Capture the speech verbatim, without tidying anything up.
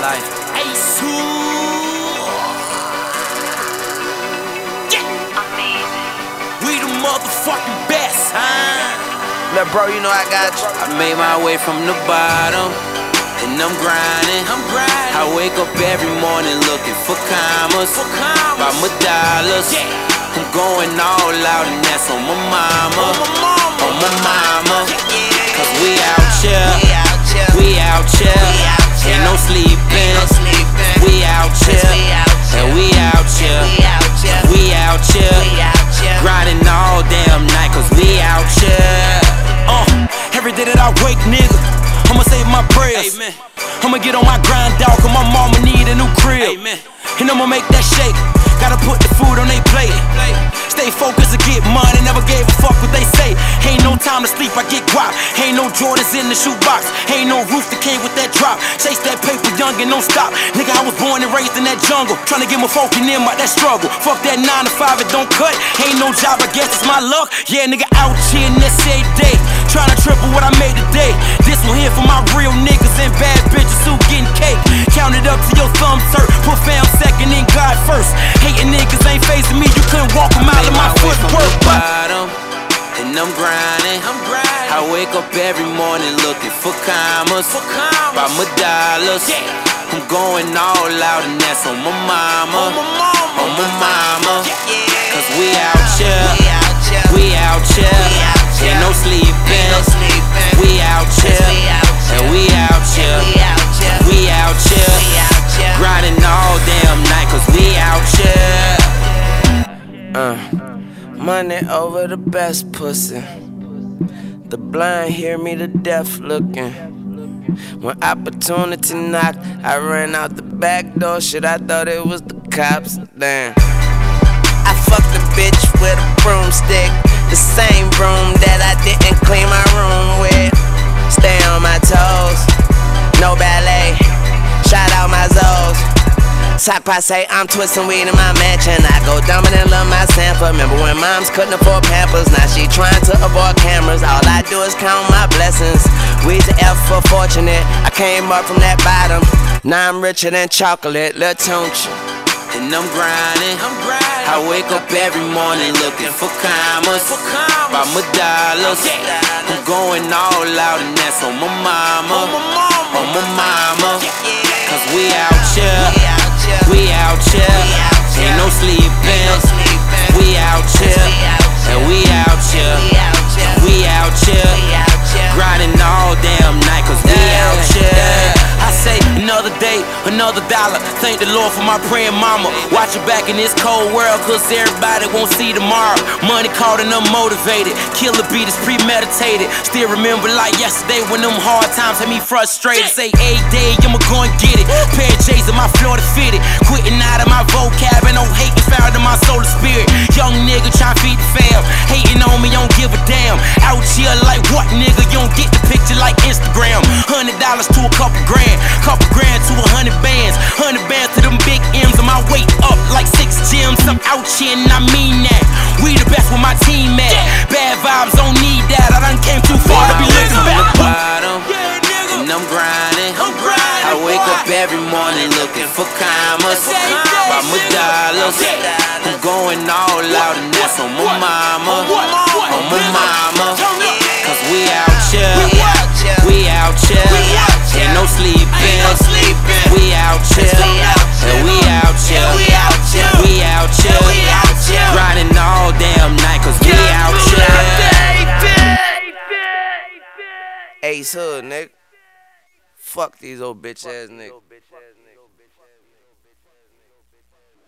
life. Ace yeah. We the motherfucking best, huh? Look, bro, you know I got you. I made my way from the bottom, and I'm grinding. I'm grinding. I wake up every morning looking for commas, for commas. by my dollars. Yeah. I'm going all out, and that's on my mama, on my mama, on my mama. Yeah. Cause we out here, we out here, we out here. We out here. Ain't no sleeping, no sleeping. We out here, we out here. and we out here, we out here, we out here, we out here. grinding all damn night, cause we out here. Uh, every day that I wake, nigga, I'ma say my prayers. Amen. I'ma get on my grind, dog, cause my mama need a new crib. Amen. And I'ma make that shake. Gotta put the food on they plate. Stay focused to get money, never gave a fuck what they say. Ain't no time to sleep, I get guap. Ain't no Jordans in the shoebox. Ain't no roof that came with that drop. Chase that paper young and don't stop. Nigga, I was born and raised in that jungle, tryna get my folk in them out that struggle. Fuck that nine to five, it don't cut. Ain't no job, I guess it's my luck. Yeah, nigga, out here in this every day, tryna triple what I made today. This one here for my real niggas and bad bitches who getting cake. Count it up to your thumbs hurt. Put fam second and God first. Hating niggas ain't facing me, you couldn't walk a mile in my footwork. Bottom, and I'm grinding. I'm grinding. I wake up every morning looking for commas, For commas. by my dollars. Yeah. I'm going all out, and that's on my mama, On my mama, on my mama. Yeah. Cause we out here, We out here, we out here. We out here. Ain't no sleeping, Ain't no sleeping. we out here, We out here. and we out here, We out here. we out here, We out here. grinding all damn night, cause we out here. Uh, money over the best pussy. The blind hear me, the deaf looking. When opportunity knocked, I ran out the back door. Shit, I thought it was the cops. Damn. I fucked a bitch with a broomstick, the same broom that I didn't clean my room with. Stay on my toes, no ballet, shout out my Zoes. Sock say I'm twisting weed in my mansion. I go dominant, love my Sanford. Remember when moms couldn't afford Pampers? Now she trying to avoid cameras. All I do is count my blessings. We's the F for fortunate. I came up from that bottom. Now I'm richer than chocolate, Lil Tunch. And I'm grinding. I'm grinding. I wake up every morning looking for commas, For commas. by my dollars. Yeah. I'm going all out, and that's on my mama, On my mama. on my mama. Yeah. Cause we out here, We out here. we out here. We out here. Ain't no sleeping, Ain't no sleeping. we out here, We out here. and we out here, We out here. we out here, We out here. grinding all damn night, cause we Yeah, out here. yeah. I say another day, another dollar. Thank the Lord for my praying mama. Watch your back in this cold world, cause everybody won't see tomorrow. Money caught and unmotivated. Killer beat is premeditated. Still remember like yesterday when them hard times had me frustrated. Say a day, I'ma go and get it. Pair of J's in my Florida fitted. Quitting out of my vocab and no hating found in my soul and spirit. Young nigga tryna feed the fam. Hating on me, don't give a damn. Out here like what nigga? You don't get the picture like Instagram. Hundred dollars to a couple grand. Couple grand to a hundred bands. Hundred bands to them big M's and my weight up like six gyms. I'm out here and I mean that. We the best with my team at. Bad vibes, don't need that. I done came too far to be looking On the back. bottom, Yeah, nigga. and I'm grinding. I'm grinding, I wake boy. up every morning looking for commas, For commas. by my dollars. Yeah. I'm going all out, and that's on my mama, What? What? on my mama. Turn up. Cause we out here, We out here. we out here, We out here. ain't no sleeping, Ain't no sleeping. we out here, We out here. and we out here, Yeah, we out here. we out here, Yeah, we out here. grinding all damn night, cause we out here. Ace Hood, nigga. Fuck these old bitch ass niggas.